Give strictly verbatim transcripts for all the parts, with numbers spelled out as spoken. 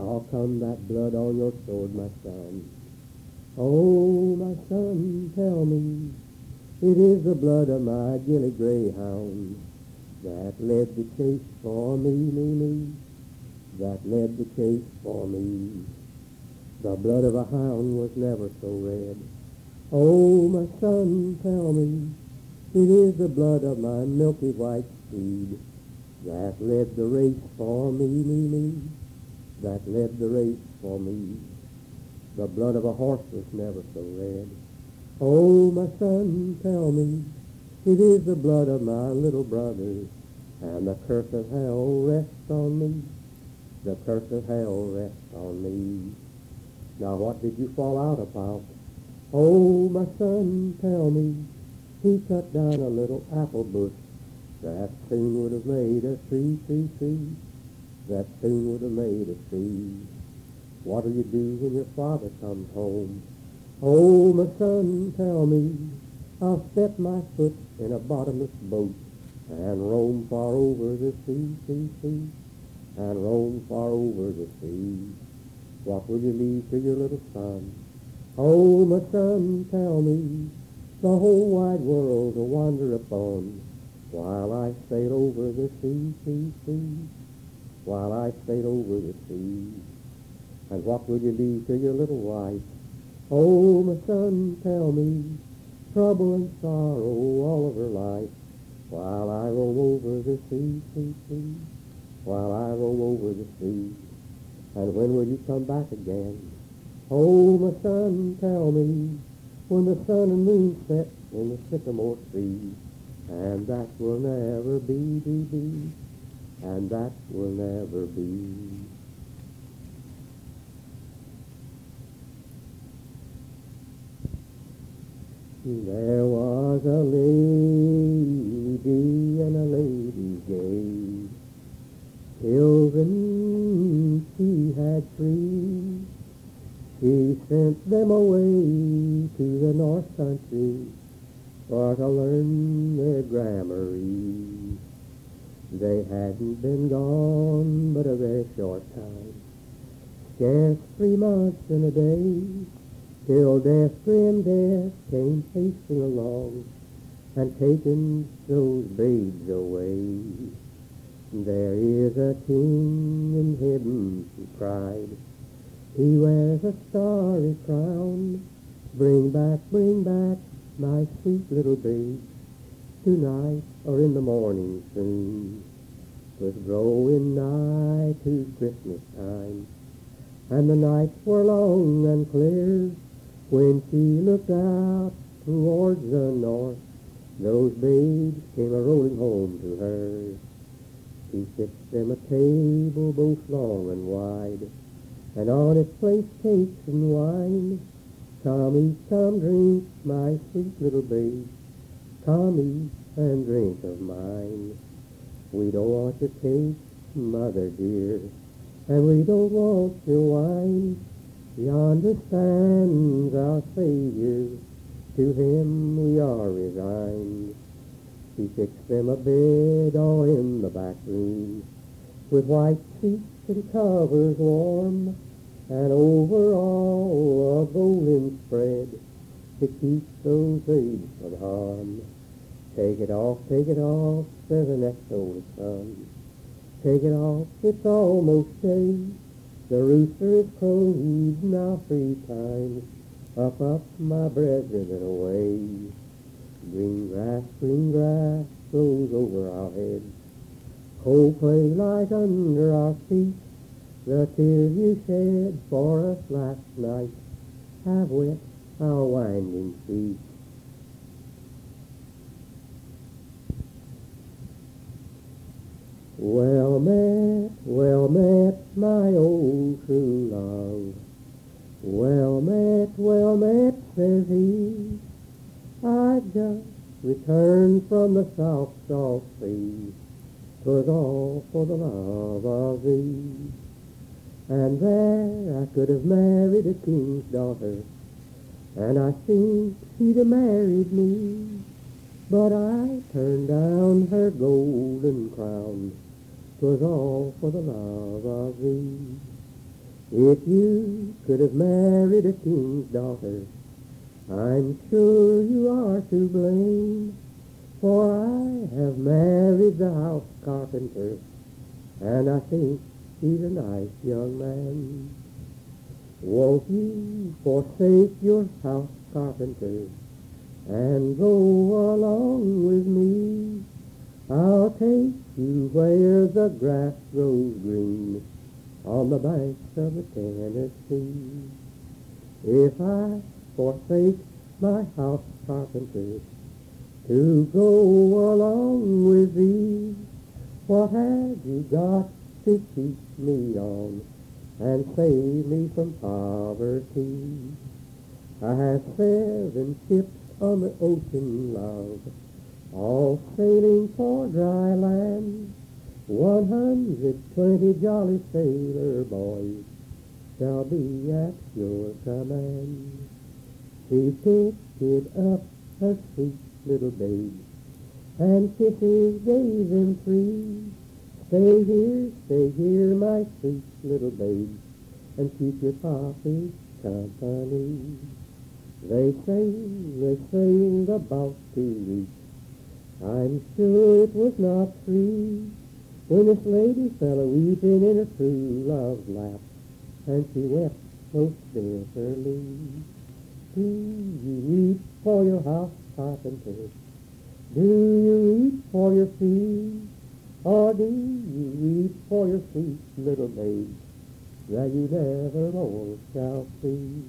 How come that blood on your sword, my son? Oh, my son, tell me, it is the blood of my gilly greyhound that led the chase for me, me, me, that led the chase for me. The blood of a hound was never so red. Oh, my son, tell me, it is the blood of my milky white steed that led the race for me, me, me, that led the race for me. The blood of a horse was never so red. Oh, my son, tell me, it is the blood of my little brother, and the curse of hell rests on me, the curse of hell rests on me. Now what did you fall out about? Oh, my son, tell me, he cut down a little apple bush that soon would have made a tree, tree, tree, that soon would have made a tree. What'll you do when your father comes home? Oh, my son, tell me, I'll set my foot in a bottomless boat and roam far over the sea, sea, sea, and roam far over the sea. What will you leave to your little son? Oh, my son, tell me, the whole wide world to wander upon, while I sail over the sea, sea, sea, while I sail over the sea. And what will you leave to your little wife? Oh, my son, tell me, trouble and sorrow all of her life, while I roam over the sea, sea, sea, while I roam over the sea. And when will you come back again? Oh, my son, tell me, when the sun and moon set in the sycamore tree, and that will never be, be, be, and that will never be. There was a lady and a lady gay, children she had three. She sent them away to the north country for to learn their grammar. They hadn't been gone but a very short time, scarce three months and a day, till death, grim death, came hasting along and taken those babes away. There is a king in heaven who cried, he wears a starry crown, bring back, bring back my sweet little babe, tonight or in the morning soon. 'Twas growing nigh to Christmas time, and the nights were long and clear, when she looked out towards the north, those babes came a-rolling home to her. She fixed them a table both long and wide, and on it placed cakes and wine. Come eat, come drink, my sweet little babe, come eat and drink of mine. We don't want your cake, mother dear, and we don't want your wine. Yonder stands our Savior, to him we are resigned. She fixed them a bed all in the back room, with white sheets and covers warm, and over all a golden spread to keep those babes from harm. Take it off, take it off, says the next oldest son. Take it off, it's almost day. The rooster is crowed now three times. Up, up, my brethren, and away. Green grass, green grass grows over our heads. Cold clay lies under our feet. The tears you shed for us last night have wet our winding feet. Well met, well met, my old true love. Well met, well met, says he. I just returned from the South Salt Sea. 'Twas all for the love of thee. And there I could have married a king's daughter, and I think she'd have married me. But I turned down her golden crown. 'Twas all for the love of thee. If you could have married a king's daughter, I'm sure you are to blame, for I have married the house carpenter, and I think he's a nice young man. Won't you forsake your house carpenter and go along with me? I'll take you where the grass grows green on the banks of the Tennessee. If I forsake my house carpenter to go along with thee, what have you got to keep me on and save me from poverty? I have seven ships on the ocean, love, all sailing for dry land. One hundred twenty jolly sailor boys shall be at your command. She picked up her sweet little babe, and kisses gave them free. Stay here, stay here, my sweet little babe, and keep your papa's company. They sailed, they sailed about two weeks. I'm sure it was not free when this lady fell a-weeping in her true love's lap, and she wept most bitterly. Do you weep for your house carpenter? Do you weep for your fee? Or do you weep for your sweet little babe that you never more shall see?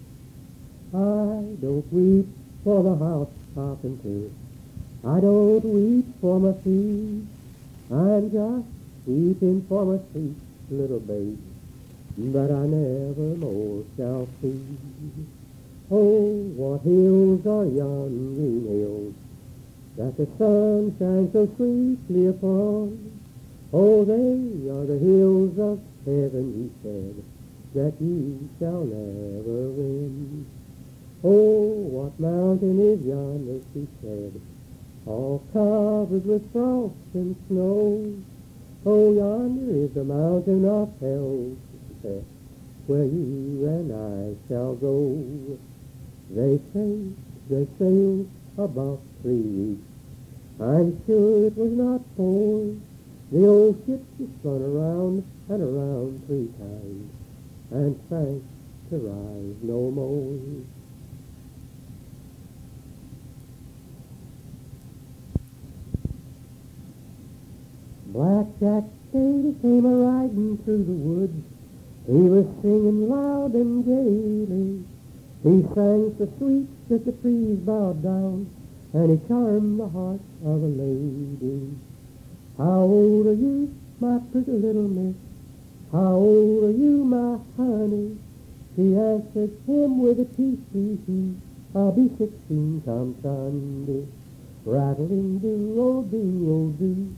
I don't weep for the house carpenter. I don't weep for my fee. I'm just weeping for my sweet little babe that I never more shall see. Oh, what hills are yon green hills that the sun shines so sweetly upon? Oh, they are the hills of heaven, he said, that you shall never win. Oh, what mountain is yonder, she said, all covered with frost and snow? Oh, yonder is the mountain of hell, she said, where you and I shall go. They sailed, they sailed about three weeks. I'm sure it was not four. The old ship just spun around and around three times and sank to rise no more. Black Jack Daly came a-riding through the woods. He was singing loud and gaily. He sang so sweet that the trees bowed down, and he charmed the heart of a lady. How old are you, my pretty little miss? How old are you, my honey? She answered him with a tee-hee-hee. I'll be sixteen come Sunday. Rattling-do-oh-do-oh-do,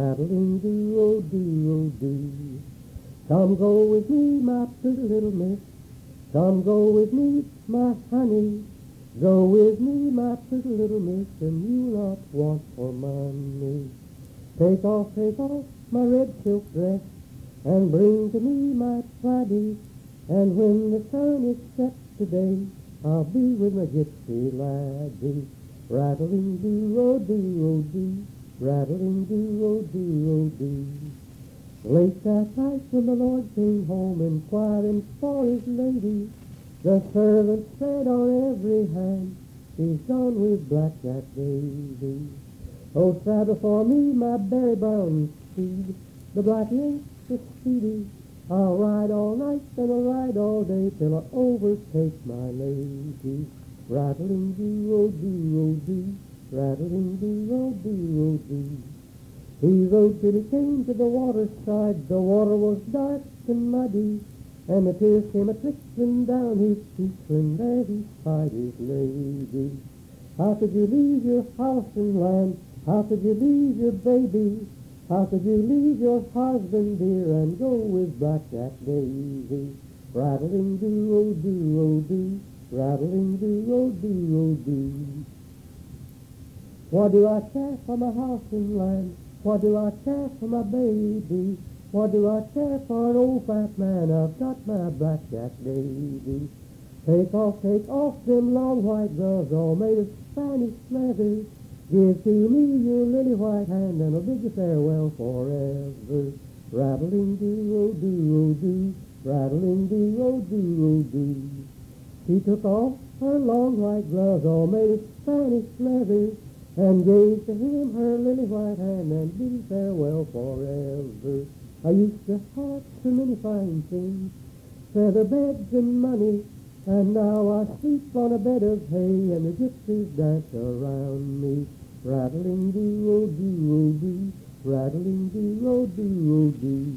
rattling-do-oh-do-oh-do. Come go with me, my pretty little miss. Come go with me, my honey. Go with me, my pretty little miss, and you'll not want for money. Take off, take off my red silk dress, and bring to me my plaidie. And when the sun is set today, I'll be with my gypsy laddie. Rattling-do-oh-do-oh-do, rattling-do-oh-do-oh-do. Late that night when the Lord came home inquiring for his lady, the servant said on every hand, she's gone with Black Jack Daly. Oh, saddle for me my berry brown steed, the black ain't so speedy. I'll ride all night and I'll ride all day till I overtake my lady. Rattling-do-oh-do-oh-do, rattling-do-oh-do-oh-do. He rode till he came to the waterside. The water was dark and muddy, and the tears came a-trickling down his cheeks when there he spied his lady. How could you leave your house and land? How could you leave your baby? How could you leave your husband dear and go with Black Jack Daly? Rattling-do-oh-do-oh-do, rattling-do-oh-do-oh-do. What do I care for my house and land? What do I care for my baby? What do I care for an old fat man? I've got my blackjack daisy. Take off, take off them long white gloves all made of Spanish leather. Give to me your lily white hand and I'll bid you farewell forever. Rattling-do-o-do-o-do, rattling-do-o-do-o-do. She took off her long white gloves all made of Spanish leather and gave to him her lily white hand and bid him farewell forever. I used to have so many fine things, feather beds and money, and now I sleep on a bed of hay and the gypsies dance around me. Rattling-do-o-do-o-do, rattling-do-o-do-o-do.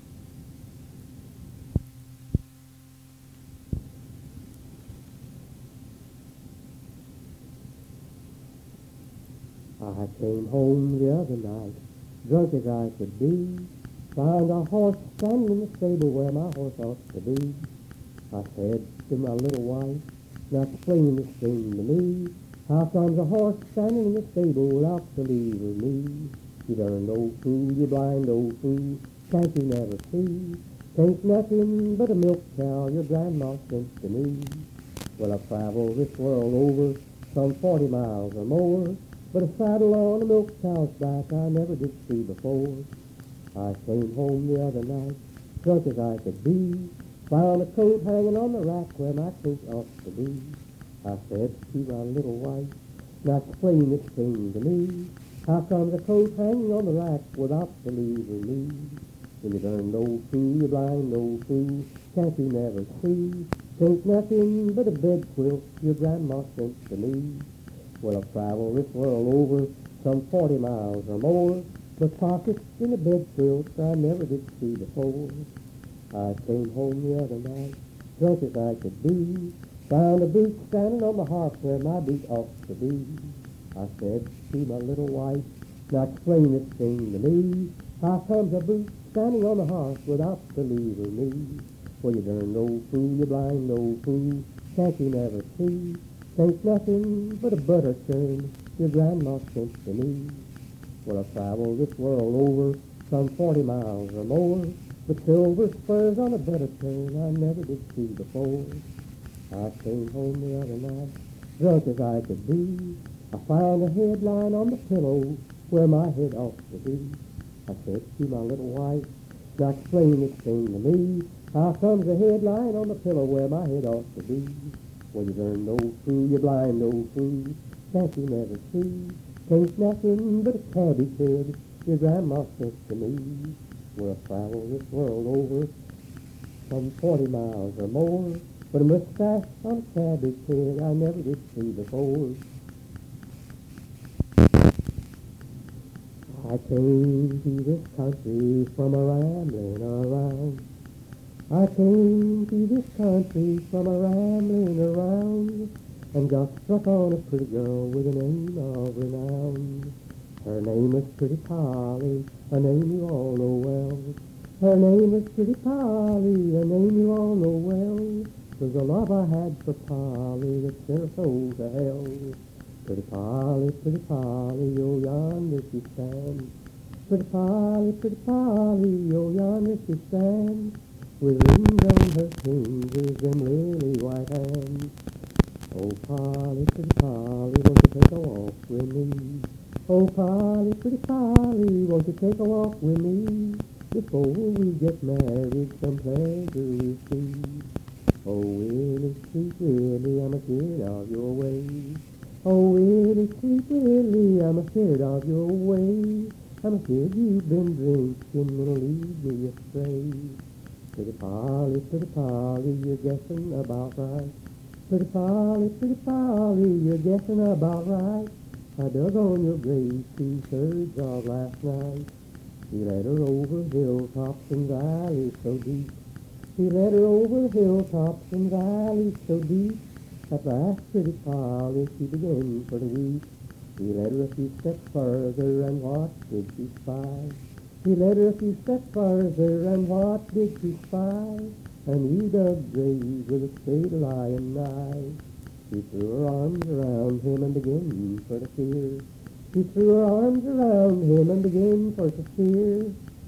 I came home the other night, drunk as I could be, found a horse standing in the stable where my horse ought to be. I said to my little wife, now explain this thing to me, how comes a horse standing in the stable without the leave of me? You darned old fool, you blind old fool, can't you never see? Tain't nothing but a milk cow your grandma sent to me. Well, I've traveled this world over some forty miles or more, but a saddle on a milk cow's back I never did see before. I came home the other night, drunk as I could be, found a coat hanging on the rack where my coat ought to be. I said to my little wife, now explain this thing to me, how comes a coat hanging on the rack without the leave of me? Well, you darned old fool, you blind old fool, can't you never see? Tain't nothing but a bed quilt your grandma sent to me. Well, I've traveled this world over some forty miles or more, but pockets in a bed quilt I never did see before. I came home the other night, drunk as I could be, found a boot standing on the hearth where my boot ought to be. I said to my little wife, now explain this thing to me, how comes a boot standing on the hearth without the leave of me? Well, you darned old fool, you blind old fool, can't you never see? Tain't nothing but a butter churn your grandma sent to me. Well, I've traveled this world over some forty miles or more, but silver spurs on a butter churn I never did see before. I came home the other night, drunk as I could be. I found a headline on the pillow where my head ought to be. I said to my little wife, now explain this thing to me, how comes a headline on the pillow where my head ought to be? Well, you darned old fool, you blind old fool, can't you never see? Tain't nothing but a cabbage head your grandma sent to me. Well, I've traveled this world over some forty miles or more, but a mustache on a cabbage head I never did see before. I came to this country from a rambling around. I came to this country from a rambling around, and got struck on a pretty girl with a name of renown. Her name was Pretty Polly, a name you all know well. Her name was Pretty Polly, a name you all know well. 'Twas the love I had for Polly that sent her soul to hell. Pretty Polly, Pretty Polly, oh yonder she stands. Pretty Polly, Pretty Polly, oh yonder she stands, with rings on her fingers, them lily white hands. Oh Polly, Pretty Polly, won't you take a walk with me? Oh Polly, Pretty Polly, won't you take a walk with me? Before we get married, some pleasure we'll see. Oh Willie, sweet Willie, I'm afraid of your ways. Oh Willie, sweet Willie, I'm afraid of your ways. I'm afraid you've been drinking and will lead me astray. Pretty Polly, Pretty Polly, you're guessing about right. Pretty Polly, Pretty Polly, you're guessing about right. I dug on your grave two-thirds of last night. He led her over hilltops and valleys so deep. He led her over hilltops and valleys so deep. At last, Pretty Polly, she began for to weep. He led her a few steps further, and what did she spy? He led her a few steps further, and what did she spy? And he dug graves with a spade, a lion nigh. She threw her arms around him and began for to fear. She threw her arms around him and began for to fear.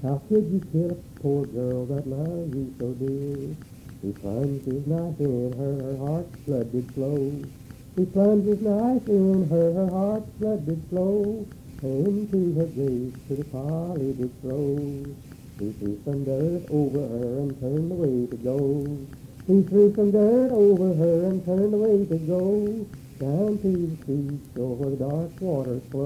How could you kill a poor girl that loves you so dear? He plunged his knife in her, her heart's blood did flow. He plunged his knife in her, her heart's blood did flow. Into her grave to the folly did throw. He threw some dirt over her and turned away to go. He threw some dirt over her and turned away to go. Down to the seashore where the dark waters flow.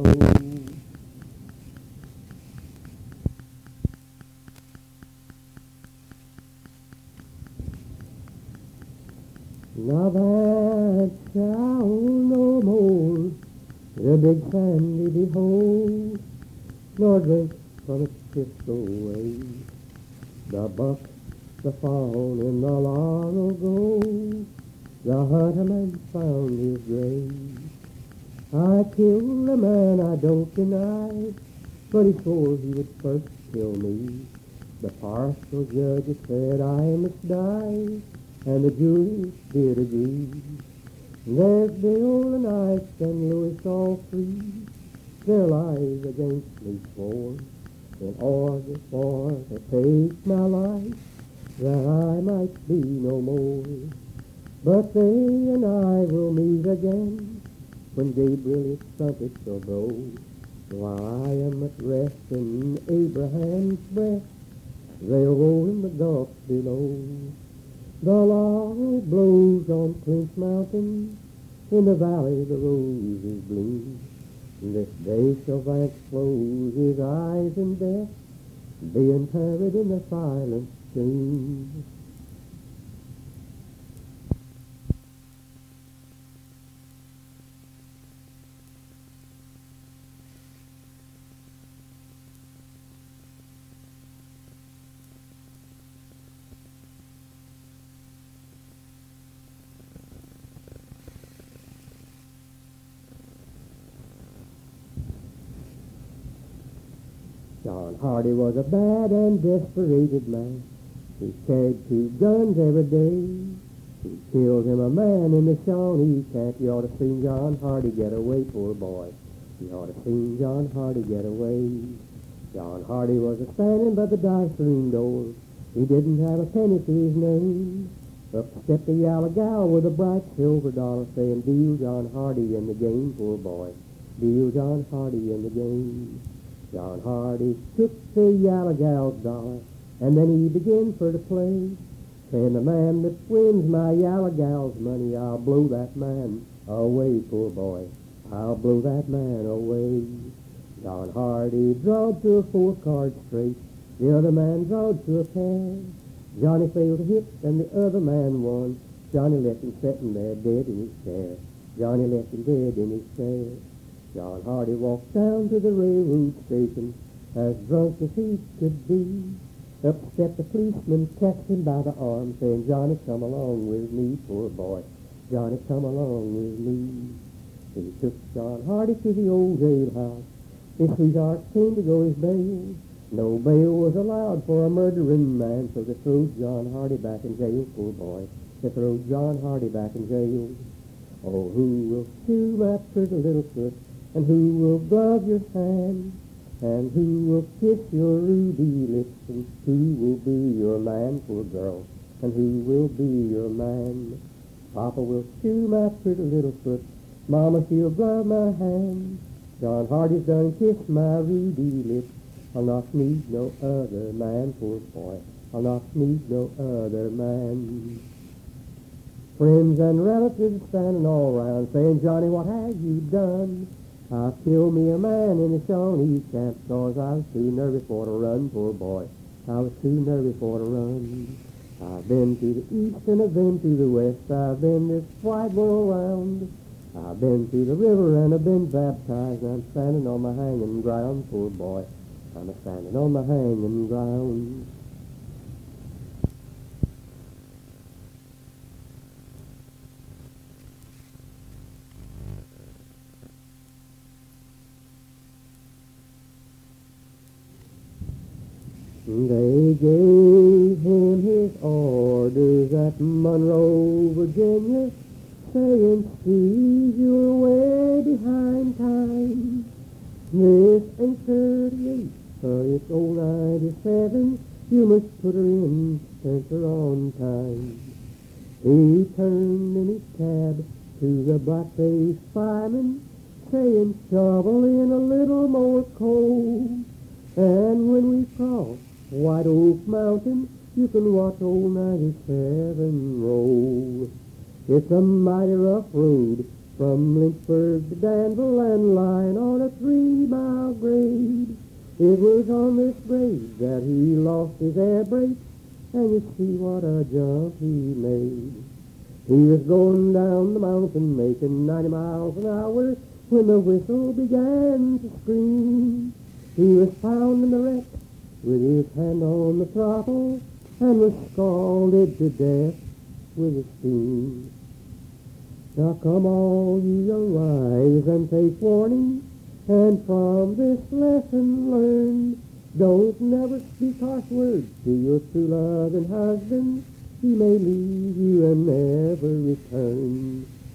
Now that child no more the big sandy behold, nor drink from its crystal wave. The buck, the fawn in the laurel grove, the hunterman found his grave. I killed a man I don't deny, but he swore he would first kill me. The partial judge said I must die, and the jury did agree. There's Bill and Ike and Louis all three, their lives against me swore, in order for to take my life, that I might be no more. But they and I will meet again, when Gabriel his trumpet shall blow. While I am at rest in Abraham's breast, they'll roll in the gulf below. The laurel blows on Clinch Mountain, in the valley the roses bloom. This day shall Vance close his eyes in death, being buried in the silent stream. John Hardy was a bad and desperated man. He carried two guns every day. He killed him a man in the Shawnee camp. You ought to seen John Hardy get away, poor boy. You ought to seen John Hardy get away. John Hardy was a standing by the dice room door. He didn't have a penny to his name. Up stepped a yellow gal with a bright silver dollar, saying, "Deal John Hardy in the game, poor boy. Deal John Hardy in the game." John Hardy took the yellow gal's dollar, and then he began for to play, saying, "The man that wins my yellow gal's money, I'll blow that man away, poor boy. I'll blow that man away." John Hardy drawed to a four-card straight. The other man drawed to a pair. Johnny failed to hit, and the other man won. Johnny left him sitting there dead in his chair. Johnny left him dead in his chair. John Hardy walked down to the railroad station, as drunk as he could be. Up stepped a policeman, catched him by the arm, saying, "Johnny, come along with me, poor boy. Johnny, come along with me." He took John Hardy to the old jailhouse. His sweetheart came to go his bail. No bail was allowed for a murdering man, so they threw John Hardy back in jail, poor boy. They threw John Hardy back in jail. Oh, who will chew my pretty little foot? And who will glove your hand? And who will kiss your ruby lips? And who will be your man, poor girl? And who will be your man? Papa will chew my pretty little foot. Mama, she'll glove my hand. John Hardy's done kissed my ruby lips. I'll not need no other man, poor boy. I'll not need no other man. Friends and relatives standing all round, saying, "Johnny, what have you done?" "I killed me a man in the Shawnee camp, 'cause I was too nervous for to run, poor boy. I was too nervous for to run. I've been to the east and I've been to the west. I've been this wide world round. I've been to the river and I've been baptized. I'm standing on my hanging ground, poor boy. I'm standing on my hanging ground." They gave him his orders at Monroe, Virginia, saying, "Steve, you're way behind time. This ain't thirty-eight, Uh, it's old ninety-seven, you must put her in center on time. He turned in his cab to the black-faced fireman, saying, shovel in a little more coal. And when we cross White Oak Mountain, you can watch old ninety-seven roll. It's a mighty rough road from Lynchburg to Danville and lying on a three-mile grade. It was on this grade that he lost his air brakes, and you see what a jump he made. He was going down the mountain making ninety miles an hour when the whistle began to scream. He was found in the wreck with his hand on the throttle and was scalded to death with the steam. Now come all you young wives and take warning, and from this lesson learn. Don't never speak harsh words to your true loving husband. He may leave you and never return.